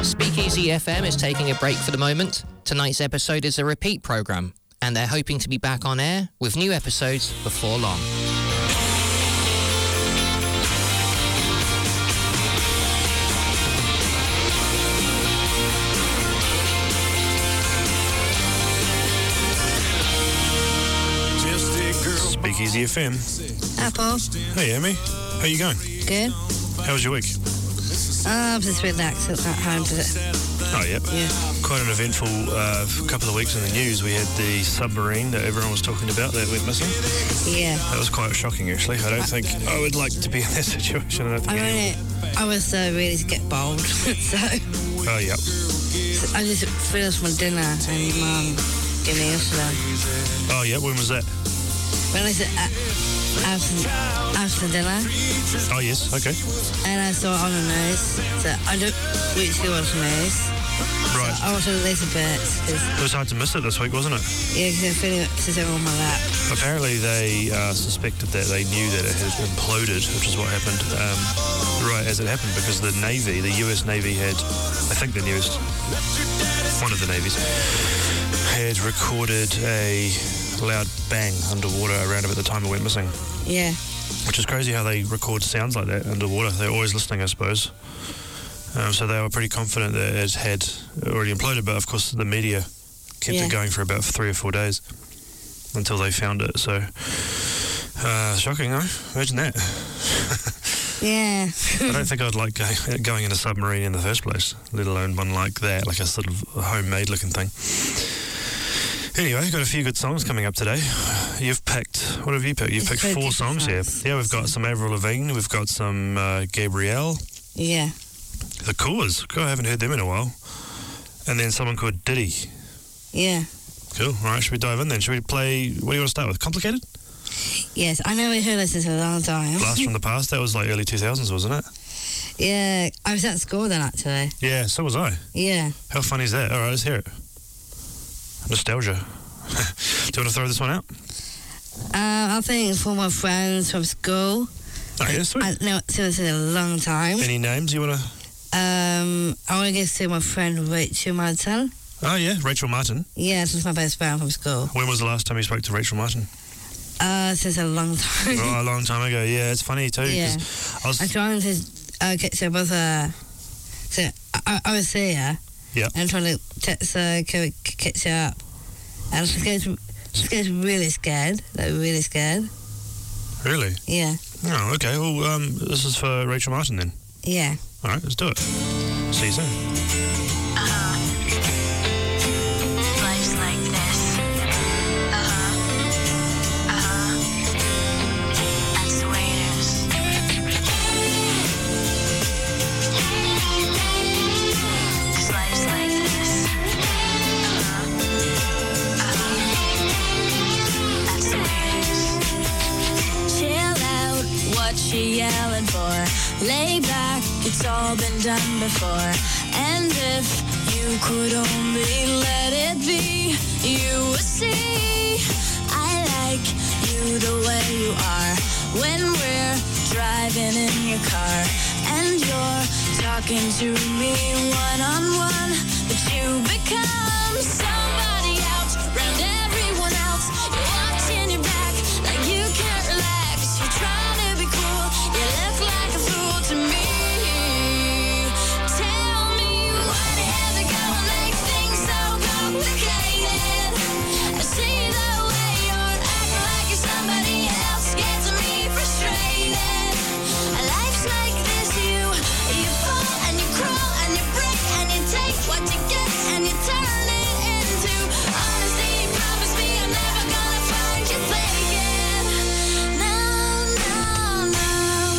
Speakeasy FM is taking a break for the moment. Tonight's episode is a repeat programme, and they're hoping to be back on air with new episodes before long. Speakeasy FM. Hi, Paul. Hey, Amy. How you going? Good. How was your week? I'm just relaxed at home today. Oh, yep. Yeah. Quite an eventful couple of weeks in the news. We had the submarine that everyone was talking about that went missing. Yeah. That was quite shocking, actually. I don't think I would like to be in that situation. I was ready to get bold, so... Oh, yep. So I just finished my dinner and Mum gave me yesterday. Oh, yeah. When was that? When I said after dinner. Oh, yes. Okay. And I saw it on the news. So I don't really watch the news. Right. So I watched it a little bit. It was hard to miss it this week, wasn't it? Yeah, because I'm feeling it sitting on my lap. Apparently they suspected that they knew that it had imploded, which is what happened right as it happened, because the Navy, the US Navy had, I think the newest, one of the navies, had recorded a loud bang underwater around about the time it went missing. Yeah. Which is crazy how they record sounds like that underwater. They're always listening, I suppose. So they were pretty confident that it had already imploded, but of course the media kept it going for about 3 or 4 days until they found it. So shocking, huh? Imagine that. Yeah. I don't think I'd like going in a submarine in the first place, let alone one like that, like a sort of homemade looking thing. Anyway, got a few good songs coming up today. You've picked, what have you picked? You've picked 4 songs here. Yeah, we've got some Avril Lavigne, we've got some Gabrielle. Yeah. The Coors. God, I haven't heard them in a while. And then someone called Diddy. Yeah. Cool. All right, should we dive in then? Should we play, what do you want to start with? Complicated? Yes, I know we heard this for a long time. Blast from the Past, that was like early 2000s, wasn't it? Yeah, I was at school then, actually. Yeah, so was I. Yeah. How funny is that? All right, let's hear it. Nostalgia. Do you want to throw this one out? I think it's for my friends from school. Oh, yeah, sweet. I know it's been a long time. Any names you want to... I want to give to my friend Rachel Martin. Oh, yeah, Rachel Martin. Yeah, she's my best friend from school. When was the last time you spoke to Rachel Martin? Since a long time. Oh, a long time ago. Yeah, it's funny too. Yeah. I'm trying to catch up with her. So I was here. Yeah. And I'm trying to text her, catch up. And she gets really scared. Like, really scared. Really? Yeah. Oh, okay. Well, this is for Rachel Martin then. Yeah. All right, let's do it. See you soon. Life's like this. That's the way it is. 'Cause life's like this. That's the way it is. Chill out, what you yelling for? Lay back, it's all been done before. And if you could only let it be, you would see I like you the way you are. When we're driving in your car and you're talking to me one-on-one, but you become somebody else around everyone else. You're watching your back like you can't relax. You're trying to be cool, you look like a fool to me. Tell me what is it gonna make things so complicated? I see the way you're acting like you're somebody else, gets me frustrated. Life's like this, you fall and you crawl and you break and you take what you get and you turn it into honesty. Promise me I'm never gonna find you faking. No, no, no.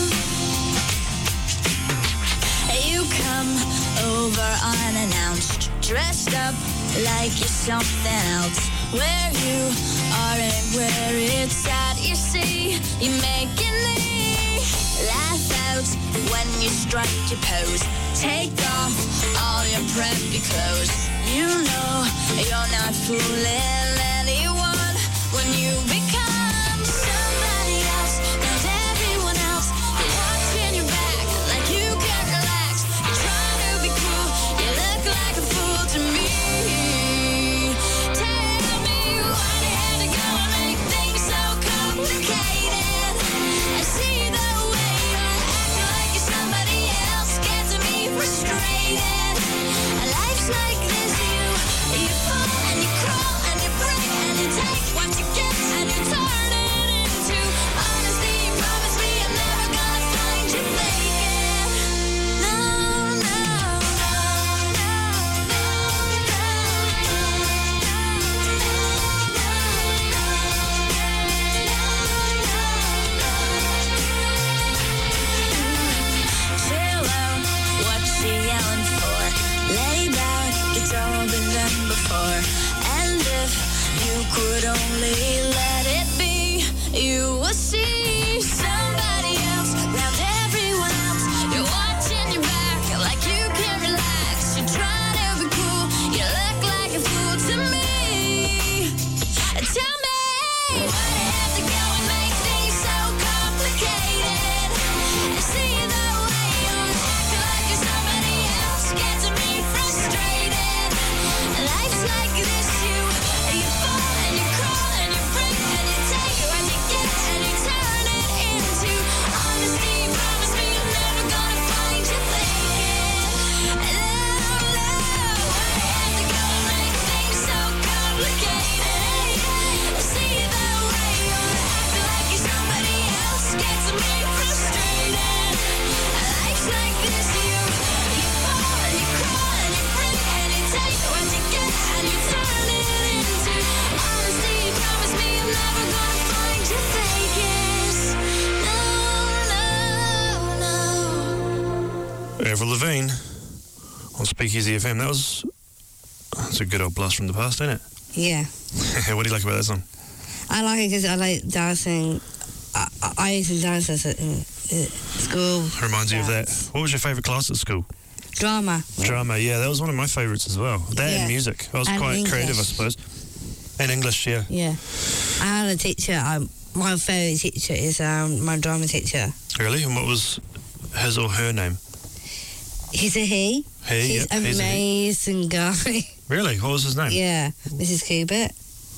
You come over unannounced, dressed up like you're something else. Where you are and where it's at, you see, you're making me laugh out when you strike your pose. Take off all your preppy clothes. You know you're not fooling anyone when you become somebody else, not everyone else. You're watching your back like you can't relax. You're trying to be cool, you look for. And if you could only let it be, you will see somebody else around everyone else. You're watching your back like you can't relax. You're trying to be cool, you look like a fool to me. Tell me, why do you have to go and make things so complicated? See the way you're acting like you're somebody else gets me frustrated. Life's like this, you fall and you crawl and you break and you take what you get and you turn it into honesty. Promise me you're never gonna find your faking. No, why do you have to go and make things so complicated? See the way you're acting like you're somebody else gets me frustrated. Life's like this, you fall and you crawl and you break and you take what you get and you turn it into honesty. Promise me you're never gonna find your fakest. No. Avril Lavigne on Speakeasy FM. That's a good old blast from the past, ain't it? Yeah. What do you like about that song? I like it because I like dancing. I used to dance at school. Reminds you of that. What was your favourite class at school? Drama. Drama, yeah, that was one of my favourites as well. That Yeah. and music. I was And quite English. creative, I suppose. And English, yeah. Yeah. I had a teacher. My favourite teacher is my drama teacher. Really? And what was his or her name? He's a he. He, He's yep, he's a he. amazing guy. Really? What was his name? Yeah. Mrs. Kubert.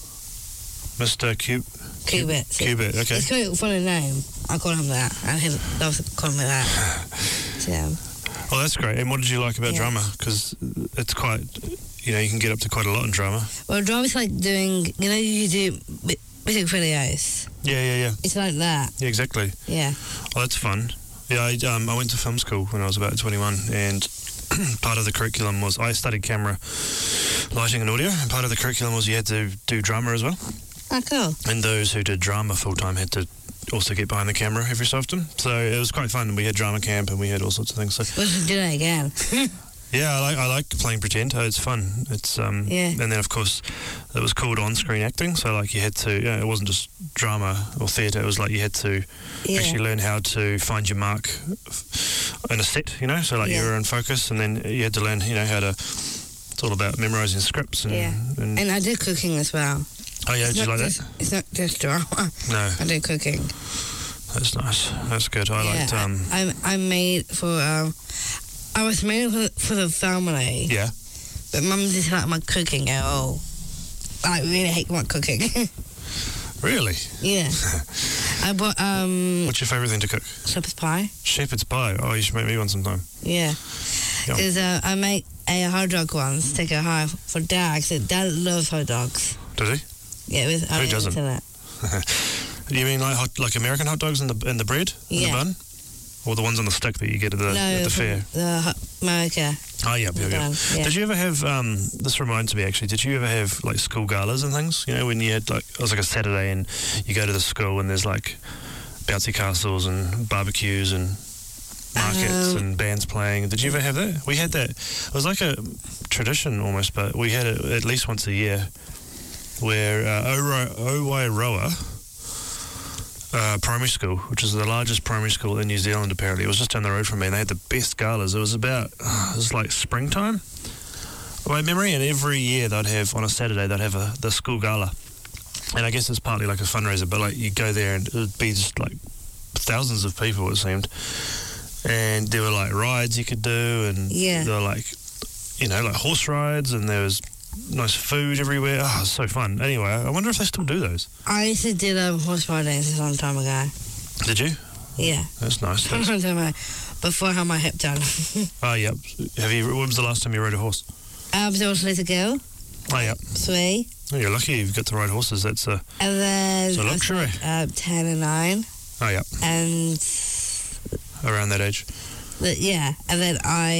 Mr. Kubert. Kubert, okay. It's quite a funny name. I call him that. And he loves to call me that. So, Well, that's great. And what did you like about Yeah. drama? Because it's quite, you can get up to quite a lot in drama. well, drama's like doing, you do music videos. Yeah. It's like that. Yeah, exactly. Yeah. Well, that's fun. Yeah, I went to film school when I was about 21, and part of the curriculum was I studied camera, lighting and audio, and part of the curriculum was you had to do drama as well. Oh, cool. And those who did drama full-time had to also get behind the camera every so often. So it was quite fun. We had drama camp and we had all sorts of things. So We should do that again. yeah, I like playing pretend. It's fun. It's Yeah. And then of course it was called on-screen acting. So like you had to, it wasn't just drama or theatre. It was like you had to Yeah. actually learn how to find your mark in a set. So like you Yeah. were in focus, and then you had to learn, how to. It's all about memorising scripts and. Yeah. and And I do cooking as well. oh yeah, It's did you not like just, that? It's not just drama. No, I do cooking. that's nice. That's good. I liked. I made for I was made for the family, Yeah. but Mum didn't like my cooking at all. I really hate my cooking. Really? Yeah. I bought What's your favourite thing to cook? shepherd's pie. Shepherd's pie. Oh, you should make me one sometime. Yeah. Yum. Because I make a hot dog once, take a high for Dad, because Dad loves hot dogs. Does he? Yeah, with Who doesn't? internet. You mean like American hot dogs in the bread? In Yeah. the bun? Or the ones on the stick that you get at the fair? The America. Oh, yep. Done, yeah. Did you ever have, this reminds me actually, did you ever have like school galas and things? When you had it was like a Saturday and you go to the school and there's like bouncy castles and barbecues and markets and bands playing. Did you ever have that? We had that. It was like a tradition almost, but we had it at least once a year where Owairoa Primary School, which is the largest primary school in New Zealand apparently. It was just down the road from me and they had the best galas. It was like springtime by memory, and every year they'd have, on a Saturday, they'd have the school gala. And I guess it's partly like a fundraiser, but like you go there and it would be just like thousands of people, it seemed. And there were like rides you could do, and Yeah. there were like, like horse rides, and there was nice food everywhere. Oh, it was so fun. Anyway, I wonder if they still do those. I used to do horse riding a long time ago. Did you? Yeah. That's nice. A long time ago. Before I had my hip done. Oh, yep. When was the last time you rode a horse? I was a little girl. Oh, yep. 3. Oh, you're lucky you've got to ride horses. That's a And then it's a luxury. I was, 10 and 9. Oh, yep. And Around that age. yeah. And then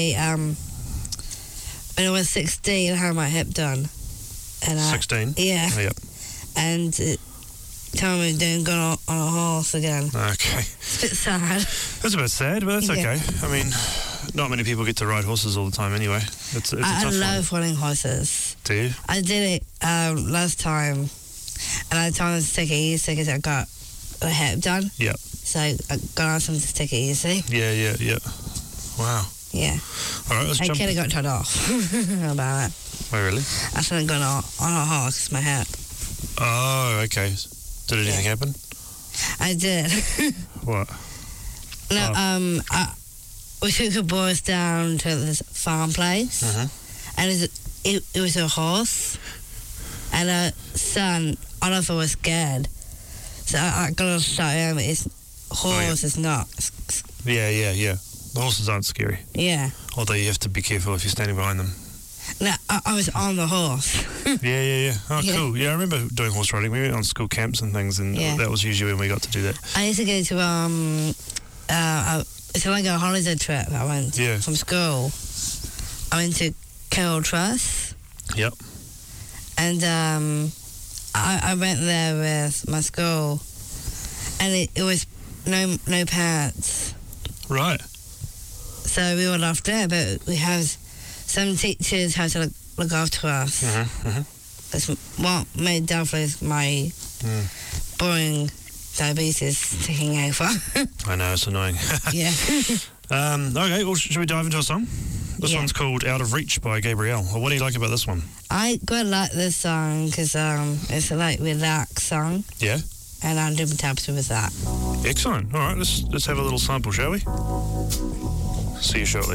when I was 16, I had my hip done. And 16? Yeah. Oh, yep. And time me doing going on a horse again. Okay. It's a bit sad. That's a bit sad, but that's Yeah. okay. I mean, not many people get to ride horses all the time anyway. It's a I tough love riding horses. one. Do you? I did it last time, and I told them to take it easy because I got a hip done. Yep. So I got asked them to take it easy. Yeah. Wow. Yeah. All right, let's I jump. could have got turned off about it. Oh, really? I shouldn't have gone on a horse, my hip. Oh, okay. Did anything happen? I did. What? No, we took the boys down to this farm place, and it was a horse, and a son. All of us were scared, so I got to show him. His horse is not. Yeah. The horses aren't scary, Yeah. although you have to be careful if you're standing behind them. No, I was on the horse. Yeah. Oh, Yeah. cool. Yeah, I remember doing horse riding. We went on school camps and things, and Yeah. that was usually when we got to do that. I used to go to it's like a holiday trip. I went from school. I went to Carroll Trust. Yep. And I went there with my school, and it was no parents, Right. so we were left there. But we have some teachers how to look after us. That's what made definitely my boring diabetes taking over. I know, it's annoying. Yeah. Okay, well, should we dive into a song? This Yeah. one's called Out of Reach by Gabrielle. Well, what do you like about this one? I quite like this song because it's a like relaxed song, Yeah? and I'm doing tabs with that. Excellent. All right, let's have a little sample, shall we? See you shortly.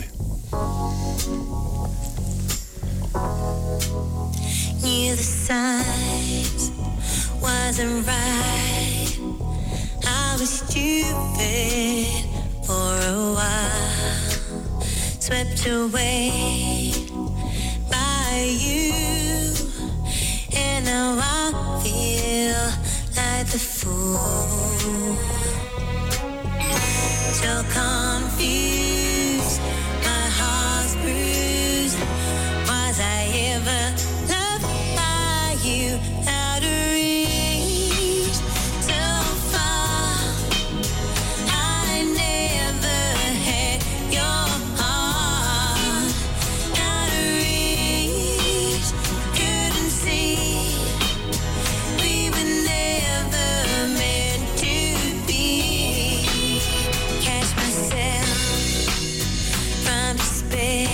Knew the signs wasn't right. I was stupid for a while, swept away by you, and now I feel like the fool. So confused, my heart's bruised. Was I ever loved by you? Out of reach, so far. I never had your heart. Out of reach, couldn't see. We were never meant to be. Catch myself from despair.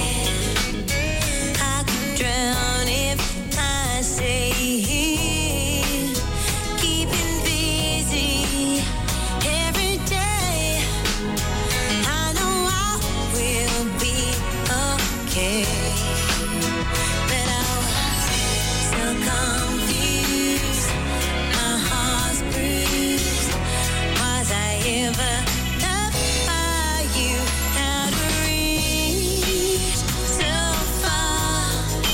I could drown if I stay here. Keeping busy every day. I know I will be okay. But I was so confused. My heart's bruised. Was I ever loved by you? Out of reach, so far.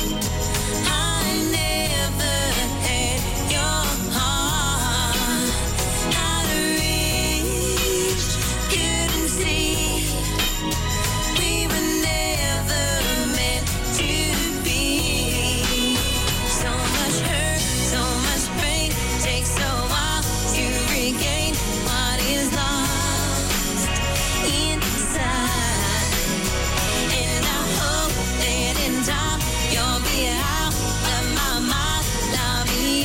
I never had your heart. Out of reach, couldn't see. We were never meant to be. So much hurt, so much pain. Takes a while to regain what is lost inside. And I hope that in time you'll be out of my mind. I'll be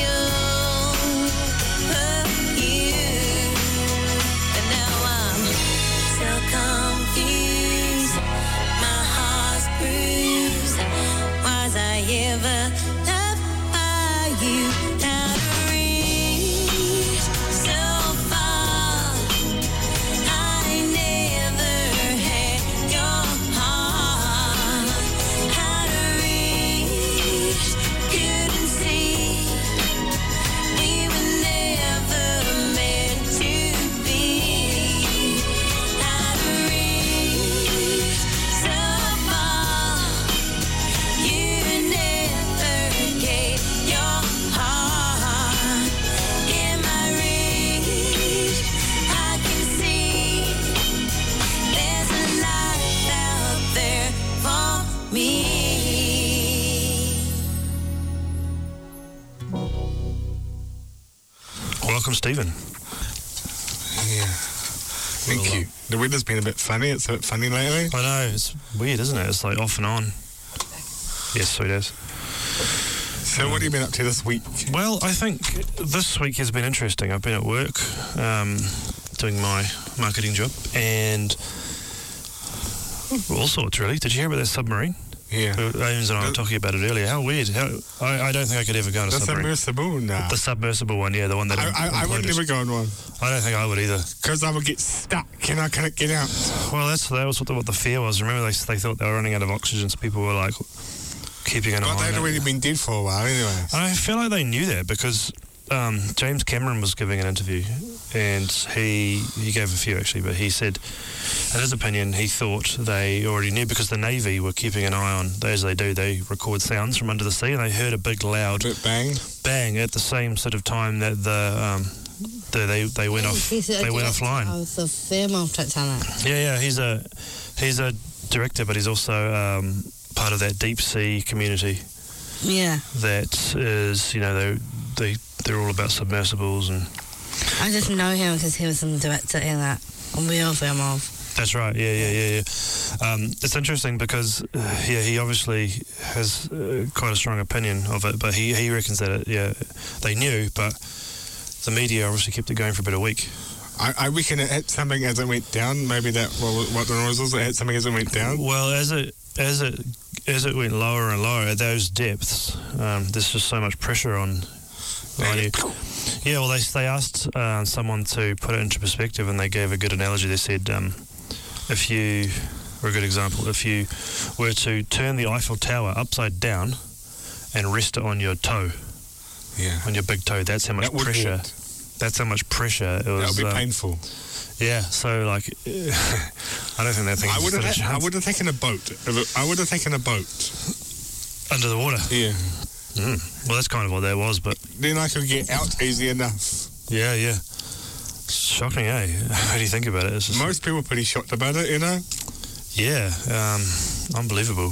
over you. But now I'm so confused. My heart's bruised. Was I ever loved by you? Out of reach, so far. I never had your heart. Out of reach, couldn't see. We were never meant to be. Out of reach, so far. You never gave your heart. In my reach, I can see there's a life out there for me. Welcome, Stephen. Yeah. Thank you. The weather's been a bit funny. It's a bit funny lately. I know, it's weird, isn't it? It's like off and on. Yes, sweet as. So what have you been up to this week? Well, I think this week has been interesting. I've been at work doing my marketing job and all sorts, really. Did you hear about that submarine? Yeah. Ames and I were talking about it earlier. How weird. I don't think I could ever go on a submarine. The submersible? Nah. The submersible one, yeah, the one that I would never go on one. I don't think I would either. Because I would get stuck and I couldn't get out. Well, that was what the fear was. Remember, they thought they were running out of oxygen, so people were like keeping an eye on it. But they'd already been dead for a while anyway. I feel like they knew that because James Cameron was giving an interview and he gave a few actually, but he said, in his opinion, he thought they already knew because the Navy were keeping an eye on, as they do, they record sounds from under the sea and they heard a big loud bang at the same sort of time that they went off. They went offline. Of the film of Titanic. Yeah, he's a director, but he's also part of that deep sea community. Yeah. That is, they're all about submersibles and. I just know him because he was the director in that real film of. That's right. Yeah. It's interesting because he obviously has quite a strong opinion of it, but he reckons that they knew, but the media obviously kept it going for about a week. I reckon it hit something as it went down. Maybe what the noise was. It hit something as it went down. Well, as it went lower and lower at those depths, there's just so much pressure on you. Yeah, well, they asked someone to put it into perspective, and they gave a good analogy. They said, if you were to turn the Eiffel Tower upside down and rest it on your toe, on your big toe, that's how much pressure. That's how much pressure it was. That would be painful. Yeah, so I don't think that thing. I would have taken a boat. I would have taken a boat under the water. Yeah. Well, that's kind of what that was, but then I could get out easy enough. Yeah. Shocking, eh? How do you think about it? Most people are pretty shocked about it, Yeah, unbelievable.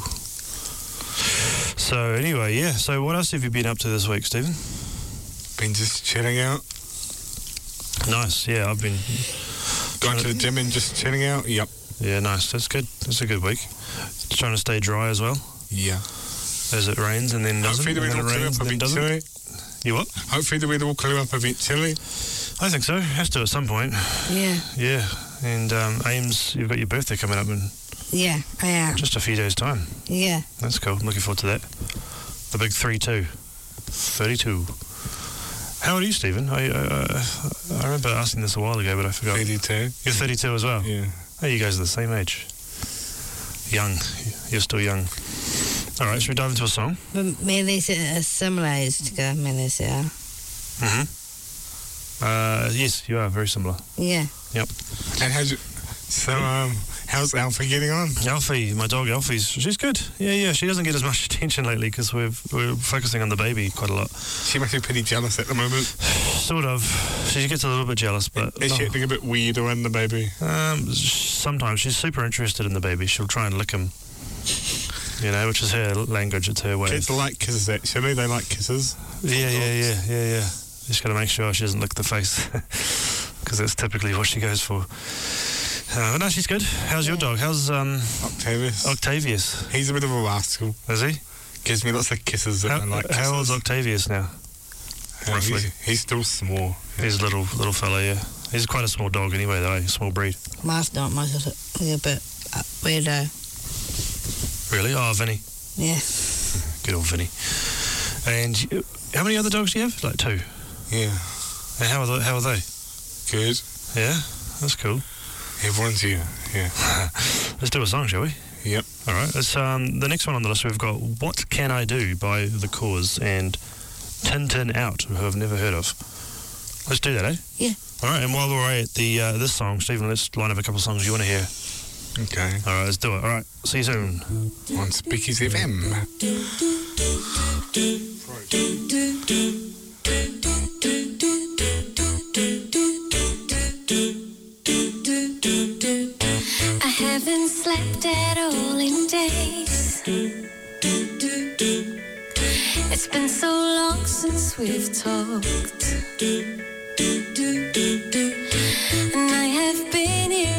So anyway, yeah. So what else have you been up to this week, Stephen? Been just chilling out. Nice. Yeah, I've been going to the gym and just chilling out. Yep. Yeah, nice. That's good. That's a good week. Trying to stay dry as well. Yeah. As it rains and then doesn't. Hopefully the weather will clear up eventually. You what? Hopefully the weather will clear up eventually. I think so. Has to at some point. Yeah. Yeah. And Ames, you've got your birthday coming up in. Yeah, I am. Just a few days' time. Yeah. That's cool. Looking forward to that. The big 32. 32. How old are you, Stephen? I remember asking this a while ago, but I forgot. 32. You're 32 as well? Yeah. Oh, you guys are the same age. Young. You're still young. All right, should we dive into a song? But me and Lisa are similar age together, me and Lisa are. Yes, you are very similar. Yeah. Yep. And how's Alfie getting on? Alfie, my dog Alfie, she's good. Yeah, she doesn't get as much attention lately because we're focusing on the baby quite a lot. She must be pretty jealous at the moment. Sort of. She gets a little bit jealous, but... Is she acting a bit weird around the baby? Sometimes. She's super interested in the baby. She'll try and lick him. Which is her language, it's her way. Kids like kisses, actually. They like kisses. Yeah. Just got to make sure she doesn't lick the face because that's typically what she goes for. No, she's good. How's your dog? How's Octavius? He's a bit of a rascal. Is he? Gives me lots of kisses. How old's Octavius now? Roughly. He's still small. Yeah. He's a little fella, yeah. He's quite a small dog anyway, though. Small breed. Mine's not much of it. He's a bit weirdo. Really? Oh, Vinny. Yeah. Good old Vinny. And how many other dogs do you have? Like 2? Yeah. And how are they? Good. Yeah? That's cool. Everyone's here. Yeah. Let's do a song, shall we? Yep. All right. Let's, the next one on the list, we've got What Can I Do by The Cause and Tintin Out, who I've never heard of. Let's do that, eh? Yeah. All right. And while we're at this song, Stephen, let's line up a couple of songs you want to hear. Okay. All right, let's do it. All right, see you soon. On Speakeasy FM. I haven't slept at all in days. It's been so long since we've talked. And I have been here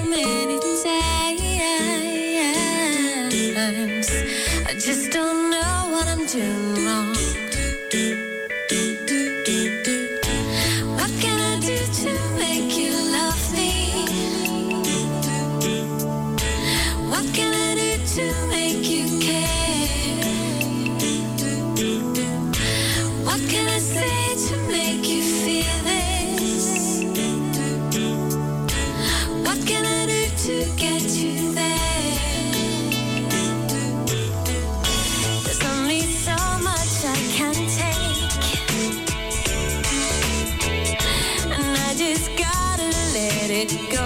just don't know what I'm doing wrong. What can I do to make you love me? What can I do to make you care? What can I say to make you feel this? What can I do to get you there? There's only so much I can take, and I just gotta let it go.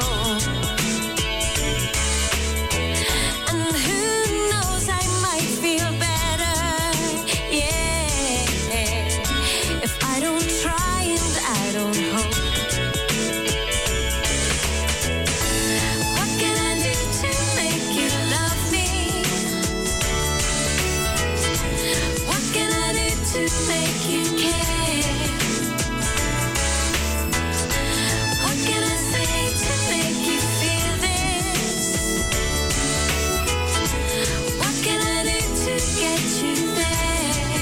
And who knows, I might feel better, yeah, if I don't try and I don't hope. What can I do to make you love me? What can I do to make you care? What can I say to make you feel this? What can I do to get you there?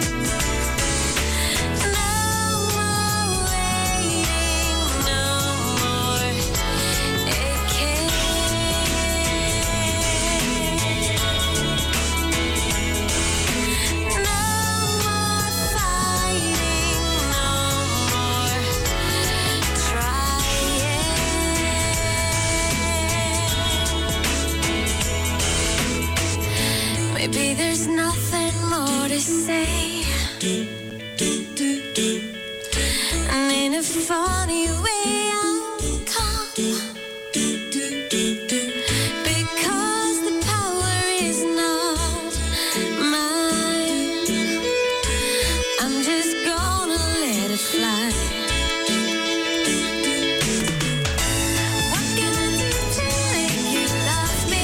No more waiting, no more aching. No more fighting, no more trying. Maybe there's nothing more to say. And in a funny way I'll come, because the power is not mine. I'm just gonna let it fly. What can I do to make you love me?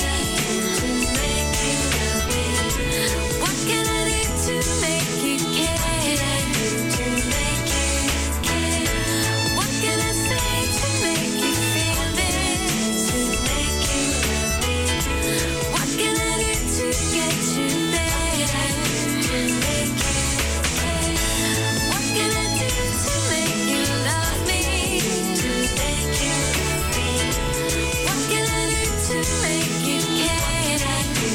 What can I do to make you care? What can I say to make you feel this? What can I do to get you there? What can I do to make you love me? What can I do to make you care?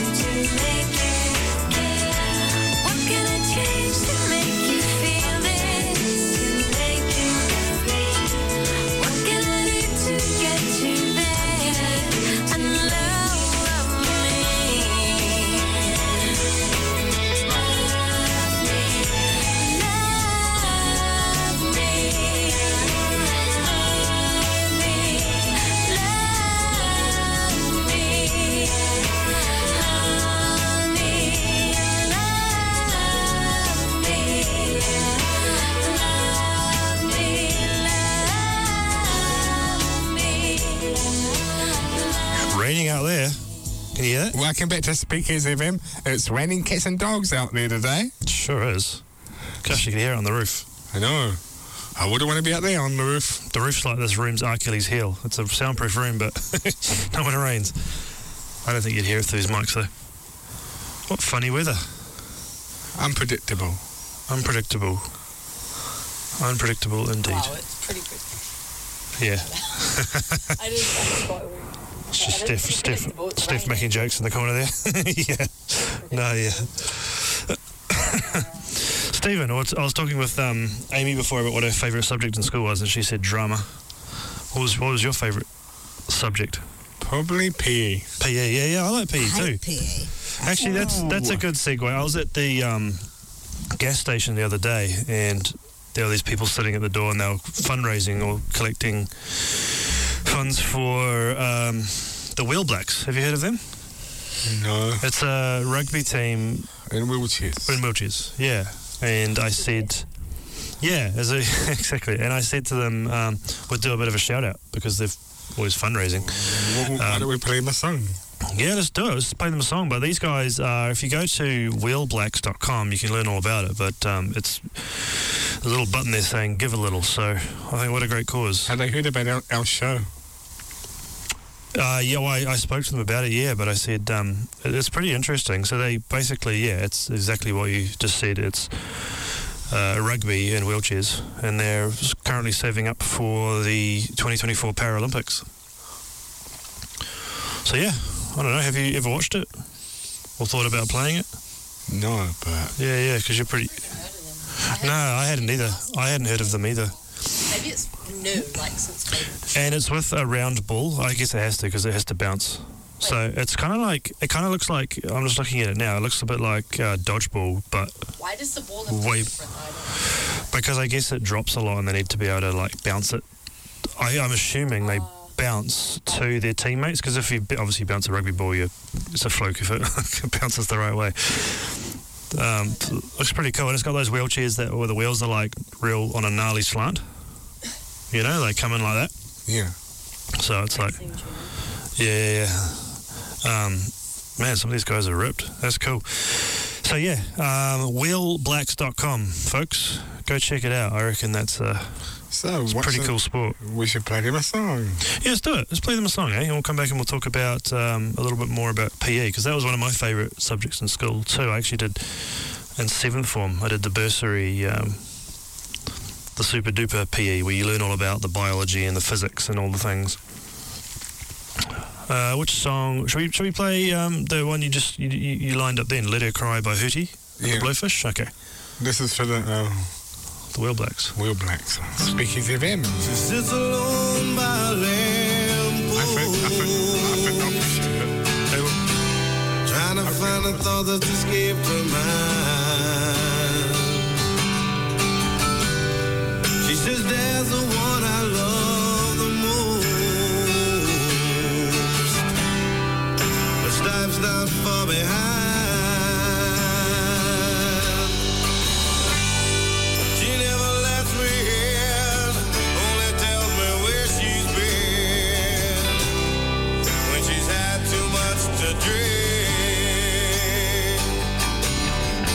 What can I change to make you feel this? What can I do to get you there and love me? Raining out there. Can you hear that? Welcome back to Speakers FM. It's raining cats and dogs out there today. It sure is. Gosh, you can hear it on the roof. I know. I wouldn't want to be out there on the roof. The roof's like this room's Achilles heel. It's a soundproof room, but not when it rains. I don't think you'd hear it through these mics, though. What funny weather. Unpredictable. Unpredictable. Unpredictable indeed. Wow, it's pretty good. Yeah. I didn't quite weird. It's just It's Steph predictable, it's Steph raining. making jokes in the corner there. Yeah. No, yeah. Stephen, I was talking with Amy before about what her favourite subject in school was, and she said drama. What was your favourite subject? Probably PE. PE, yeah, I like PE too. Hate PE. Actually, that's a good segue. I was at the gas station the other day, and there were these people sitting at the door, and they were fundraising or collecting funds for the Wheel Blacks. Have you heard of them? No. It's a rugby team In wheelchairs. in wheelchairs. Yeah, and I said, yeah, exactly. And I said to them, we'll do a bit of a shout out because they've always fundraising. Why don't we play them a song? Yeah, let's do it. Let's play them a song. But these guys, if you go to wheelblacks.com, you can learn all about it. But it's a little button there saying give a little. So I think what a great cause. Have they heard about our show? Yeah, well, I spoke to them about it, but I said it's pretty interesting. So they basically, it's exactly what you just said. It's rugby and wheelchairs, and they're currently saving up for the 2024 Paralympics. So yeah, I don't know, have you ever watched it or thought about playing it? No, but... Yeah, because you're pretty... No, I hadn't either. I hadn't heard of them either. Maybe it's new, like since COVID. And it's with a round ball. I guess it has to, because it has to bounce. So it's kind of like, it kind of looks like, I'm just looking at it now, it looks a bit like dodgeball, but... Why does the ball look way different? I don't know. Because I guess it drops a lot and they need to be able to like bounce it. I'm assuming they bounce to their teammates, because if you obviously bounce a rugby ball, it's a fluke if it bounces the right way. Looks pretty cool, and it's got those wheelchairs where the wheels are like real on a gnarly slant. You know, they come in like that. Yeah. So it's like, yeah. Man, some of these guys are ripped. That's cool. So yeah, wheelblacks.com, folks. Go check it out. I reckon that's it's a pretty cool sport. We should play them a song. Yeah, let's do it. Let's play them a song, eh? And we'll come back and we'll talk about a little bit more about PE, because that was one of my favourite subjects in school too. I actually did in 7th form. I did the bursary, the super duper PE, where you learn all about the biology and the physics and all the things. Which song should we play? The one you lined up then, "Let Her Cry" by Hootie, Yeah. the Blowfish. Okay, This is for the Wheel Blacks. Wheel Blacks. Speaking of them. She sits alone by a lamp I think I'll push it. trying to find a thought that escaped her mind. She says, "There's the one I love the most, but life's not far behind. She never lets me in, only tells me where she's been when she's had too much to drink.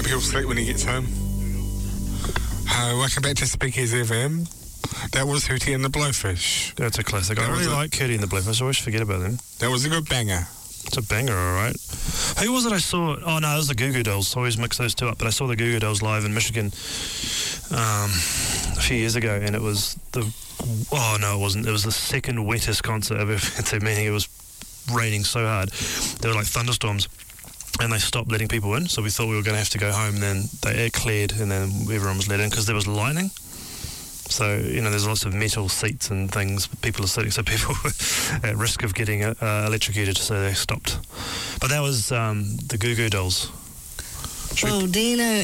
he'll sleep when he gets home. Welcome back to Speakeasy FM. That was Hootie and the Blowfish. That's a classic. That I really was a- like Hootie and the Blowfish. I always forget about them. That was a good banger. It's a banger, all right. Who was it I saw? Oh, no, it was the Goo Goo Dolls. I always mix those two up. But I saw the Goo Goo Dolls live in Michigan a few years ago, and it was the... Oh, no, it wasn't. It was the second wettest concert I've ever been to, meaning it was raining so hard. There were like thunderstorms, and they stopped letting people in, so we thought we were going to have to go home. Then it cleared, and then everyone was let in because there was lightning. So, you know, there's lots of metal seats and things people are sitting, so people were at risk of getting electrocuted, so they stopped. But that was the Goo Goo Dolls. Well, do you know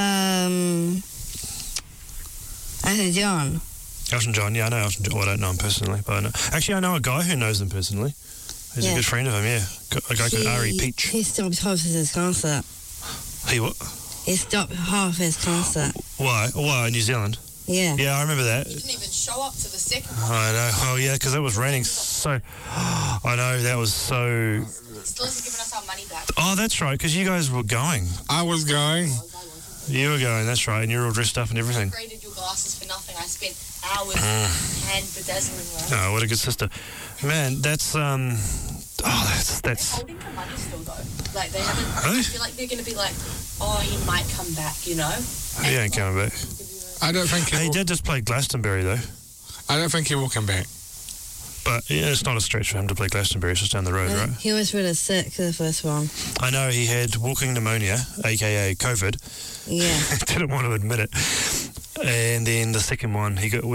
Elton John? Elton John, yeah, I know Elton John. Well, I don't know him personally, but I know. Actually, I know a guy who knows him personally. He's a good friend of him, yeah. A guy called Ari Peach. He stopped half of his concert. He what? He stopped half his concert. Why? Why, New Zealand? Yeah. Yeah, I remember that. You didn't even show up to the second one. I know. Oh, yeah, because it was raining so... I know, that was so... Still hasn't given us our money back. Oh, that's right, because you guys were going. I was going. You were going, that's right, and you're all dressed up and everything. I upgraded your glasses for nothing. I spent hours hand bedazzling them. Oh, what a good sister. Man, that's... They're that's... holding the money still, though. Like, they haven't... Really? I feel like they're going to be like, oh, he might come back, you know? He ain't coming back. I don't think He did just play Glastonbury, though. I don't think he will come back. But yeah, it's not a stretch for him to play Glastonbury. It's just down the road, right? He was really sick the first one. I know he had walking pneumonia, a.k.a. COVID. Yeah. Didn't want to admit it. And then the second one, he got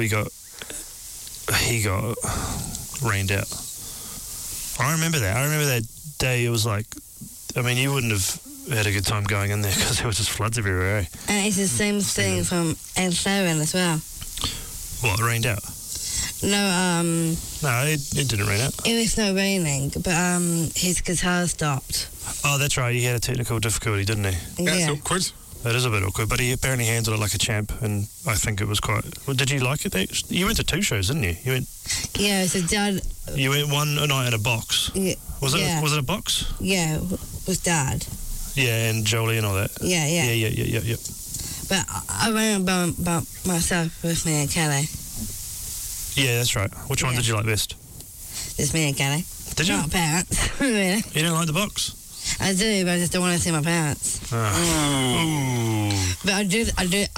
rained out. I remember that. I remember that day. It was like, I mean, you wouldn't have had a good time going in there because there was just floods everywhere, eh? And it's the same thing from Ed Sheeran as well. What, rained out? No, No, it didn't rain out. it was not raining, but his guitar stopped. Oh, that's right. He had a technical difficulty, didn't he? That's Yeah. awkward. That is a bit awkward, but he apparently handled it like a champ, and I think it was quite... Well, did you like it? You went to 2 shows, didn't you? Yeah, so Dad, You went one night in a box. yeah, Was it yeah. Was it a box? yeah, with Dad. Yeah, and Jolie and all that. Yeah. Yeah. But I remember about myself with me and Kelly. Yeah, that's right. Which one Yeah. did you like best? It's me and Kelly. Did you? Not parents, really. You didn't like the box? I do, but I just don't want to see my parents. Ah. Ooh. But I do.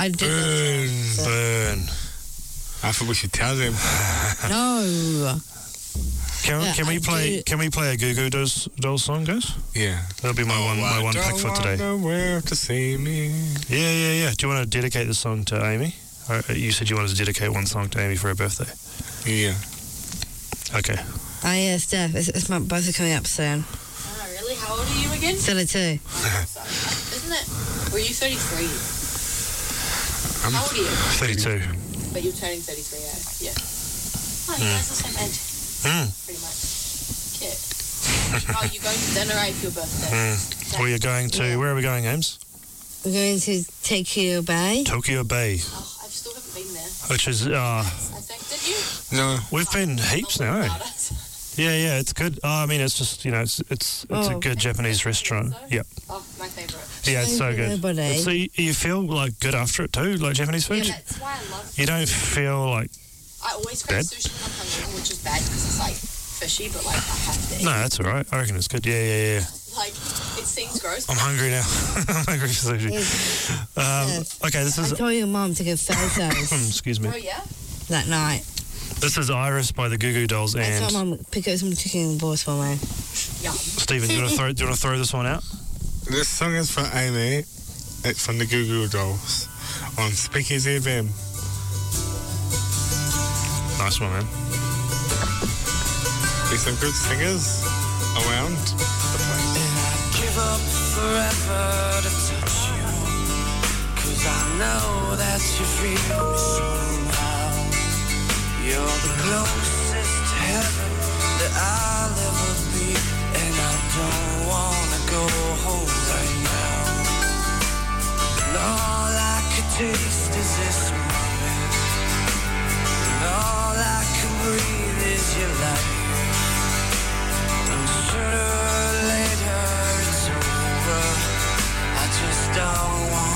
Burn. I thought we should tell them. No. Can we I play? do- Can we play a Goo Goo Dolls song, guys? Yeah. That'll be my one pick for today. Nowhere to see me. Yeah. Do you want to dedicate the song to Amy? You said you wanted to dedicate one song to Amy for her birthday. Yeah. Okay. Oh yeah, Steph. It's my birthday coming up soon. Oh, really? How old are you again? 32. Isn't it? Were you 33? How old are you? 32. But you're turning 33, yeah. Oh, you guys are the same age, pretty much. Okay. Oh, you're going to dinner, right, for your birthday? Where are going to? Where are we going, Ames? We're going to Tokyo Bay. Tokyo Bay, Oh, I still haven't been there. which is I think. Did you? No. we've been heaps now. Eh? About it. Yeah, it's good. I mean, it's just it's a Oh. good Japanese restaurant. Yep. Oh, my favourite. Yeah, it's so Thank you, good. everybody. So you feel like good after it too, like Japanese food. Yeah, that's why I love. You don't feel like I always crave Bad? sushi when I'm hungry, which is bad because it's like fishy, but like I have to eat. no, that's all right. I reckon it's good. Yeah. Like it seems gross. I'm hungry now. I'm hungry for sushi. Okay, this I is told your mom to get photos excuse me. Oh yeah. that night. This is Iris by the Goo Goo Dolls I and told Mum pick up some chicken balls for me. Yum. Stephen. Do you want to throw this one out? This song is for Amy. It's from the Goo Goo Dolls on Speakeasy FM. Nice one, man. There's some good singers around the place. Give up forever to touch you, 'cause I know that you feel me somehow. You're the closest to heaven that I'll ever be, and I don't wanna go home right now. And all I could taste is this moment, and all I can breathe is your light. And sooner or later it's over, I just don't want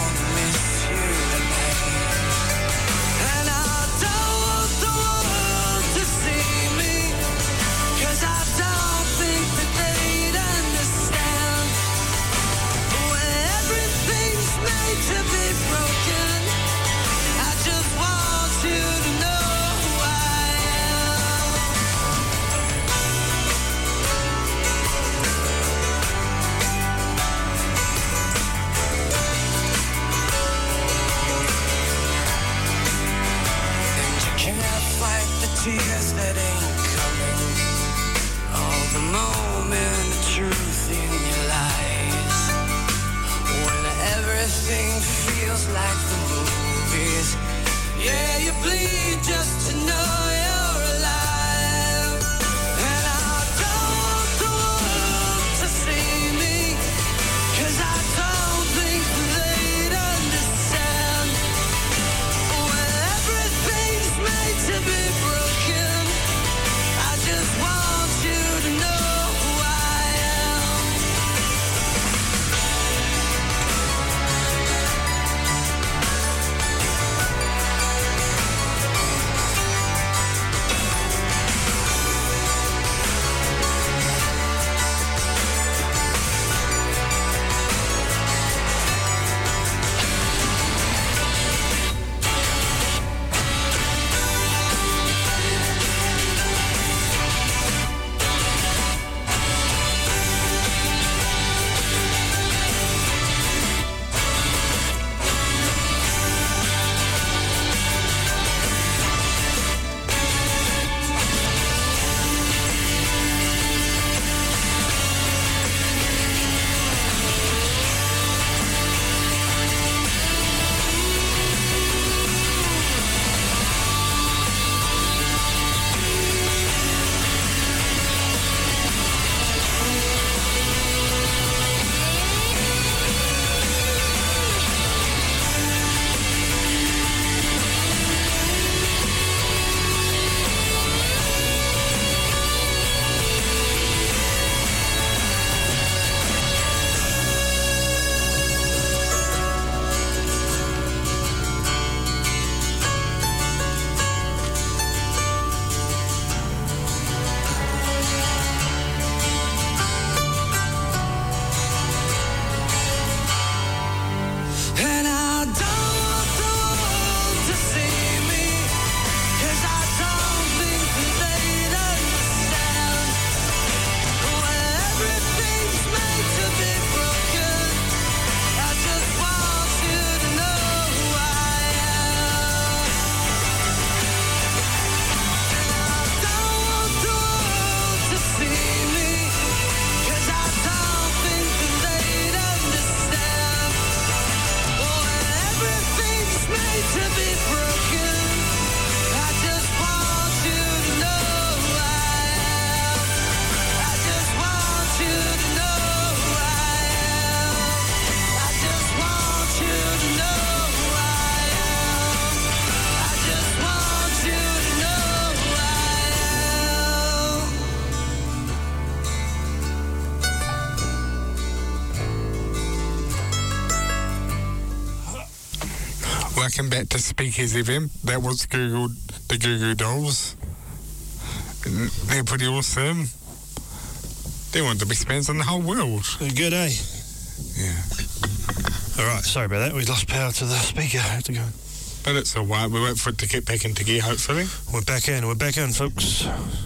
Welcome back to Speakers FM. That was the Goo Goo Dolls. They're pretty awesome. They're one of the best bands in the whole world. They're good, eh? Yeah. All right, sorry about that. We lost power to the speaker. I have to go. But it's all right. We wait for it to get back into gear, hopefully. We're back in, folks.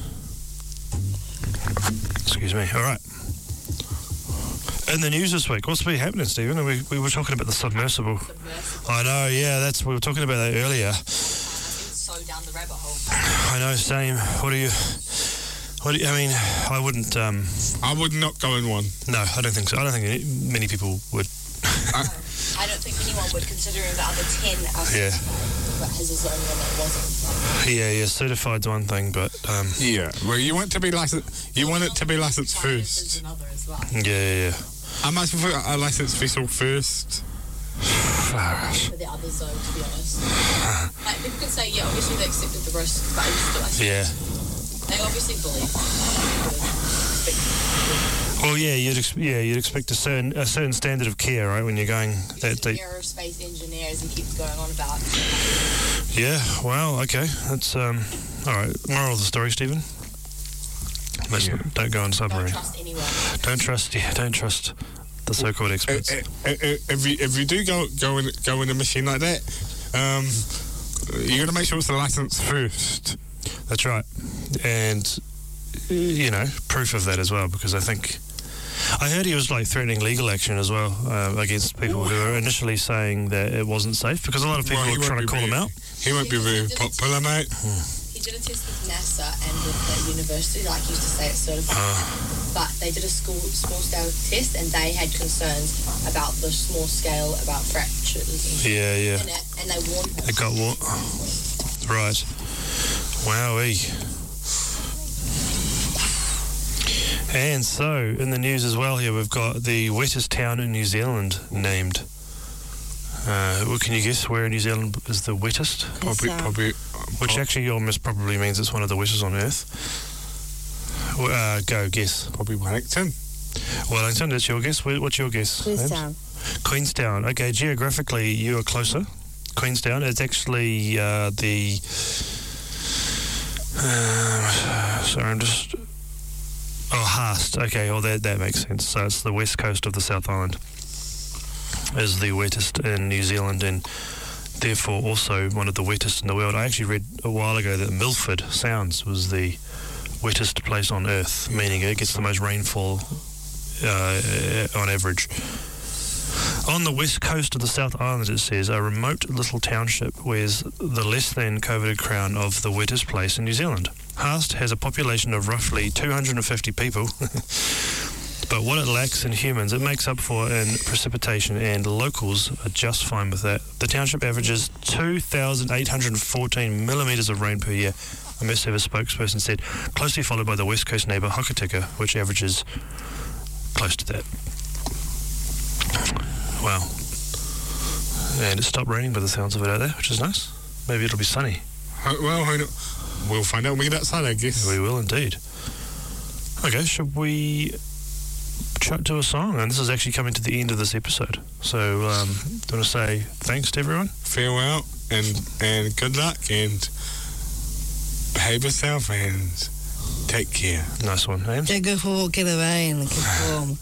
Excuse me. All right. In the news this week, what's been happening, Stephen? We were talking about the submersible. I know, yeah, we were talking about that earlier. So down the rabbit hole. I know, same. I mean, I wouldn't... I would not go in one. No, I don't think so. I don't think many people would. I don't think anyone would, considering the other 10 are but his is the only one that wasn't. Yeah, certified's one thing, but... Yeah, well, you want it to be licensed first. Another as well. Yeah. I much prefer a licensed vessel first. For the others, though, to be honest. Like, people can say, obviously they accepted the risk, but it's still like... Yeah. They obviously believe. Well, you'd expect a certain standard of care, right, when you're going that deep. Aerospace engineers, he keeps going on about. Yeah, well, okay. That's, all right. Moral of the story, Stephen? Don't go on submarine. Don't trust anyone. Don't trust the so-called experts. If you do go in a machine like that, you got to make sure it's a license first. That's right. And, proof of that as well, because I heard he was threatening legal action as well against people who were initially saying that it wasn't safe, because a lot of people were trying to call him out. He won't be very popular, mate. He did a test with NASA and with the university, like you used to say, it's certified. But they did a small-scale test, and they had concerns about the small scale, about fractures and and they warned him. It got warned. Right. Wowee. And so, in the news as well here, we've got the wettest town in New Zealand named. Can you guess where in New Zealand is the wettest? Probably. Which actually almost probably means it's one of the wettest on Earth. Go, guess. Probably Wellington. Wellington, that's your guess. What's your guess? Queenstown. Okay, geographically, you are closer. Queenstown. It's actually the... sorry, I'm just... Haast. Okay, well, that makes sense. So it's the west coast of the South Island is the wettest in New Zealand, and therefore also one of the wettest in the world. I actually read a while ago that Milford Sounds was the wettest place on Earth, meaning it gets the most rainfall on average. On the west coast of the South Island, it says, a remote little township wears the less than coveted crown of the wettest place in New Zealand. Haast has a population of roughly 250 people, but what it lacks in humans, it makes up for in precipitation, and locals are just fine with that. The township averages 2,814 millimetres of rain per year, a Met Service spokesperson said, closely followed by the west coast neighbour Hokitika, which averages close to that. Wow. And it stopped raining by the sounds of it out there, which is nice. Maybe it'll be sunny. Well, we'll find out when we get outside, I guess. We will indeed. Okay, should we chat to a song? And this is actually coming to the end of this episode. So, do you want to say thanks to everyone? Farewell, and good luck, and behave yourself, and take care. Nice one, Ames. Don't go for a walk in the rain and keep warm.